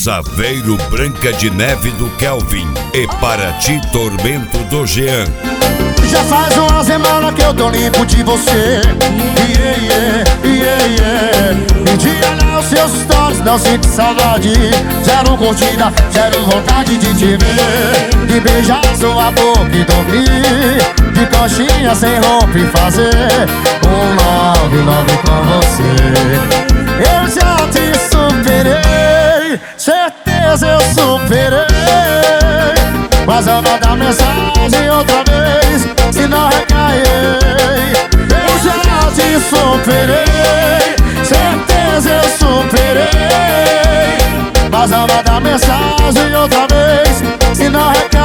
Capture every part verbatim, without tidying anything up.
Saveiro Branca de Neve do Kelvin e Paraty Tormento do Jean. Já faz uma semana que eu tô limpo de você. Yeah, yeah, yeah, yeah. Me diga lá os seus stories, não sinto saudade. Zero curtida, zero vontade de te ver. De beijar sua boca e dormir. De coxinha sem roupa e fazer um love, love com você. Eu já te superei, certeza eu superei. Mas eu vou dar mensagem outra vez, se não recairei. Eu já te superei, certeza eu superei. Mas eu vou dar mensagem outra vez, se não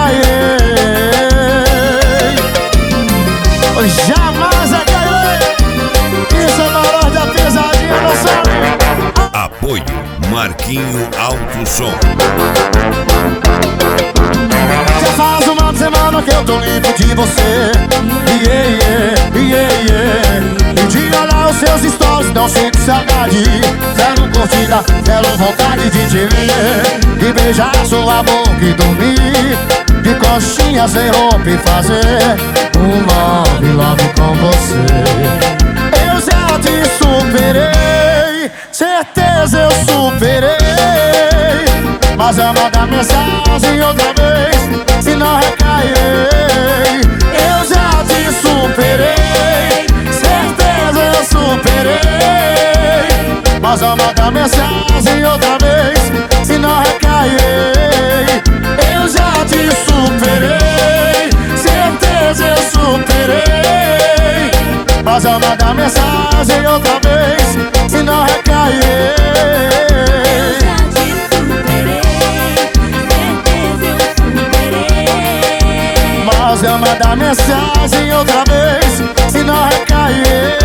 recairei. Eu jamais recairei. Isso é valor da pesadinha, não sabe? Apoio Marquinho Alto Som. Já faz uma semana que eu tô limpo de você. Yeah, yeah, yeah, yeah. Me diga lá os seus stories, não sinto saudade. Zero curtida, zero vontade de te ver. De beijar sua boca e dormir. De coxinha sem roupa e fazer um love, love com você. Eu já te superei, certeza eu superei. Mas eu mando mensagem outra vez, se não recairei. Eu já te superei, certeza eu superei. Mas eu mando mensagem outra vez, se não recairei. Eu já te superei, certeza eu superei. Mas eu mando mensagem outra vez, se não recairei. Mas eu mandar mensagem outra vez, se não recair.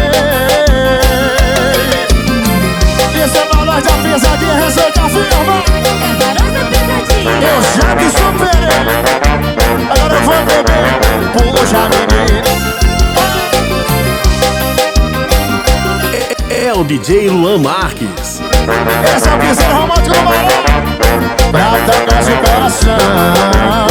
Esse é valor da pesadinha, receita firma. Eu já te superei, agora eu vou beber. Puxa, menina. É, é o D J Luan Marques. Esse é o piseiro romântico do balão, pra tocar seu coração.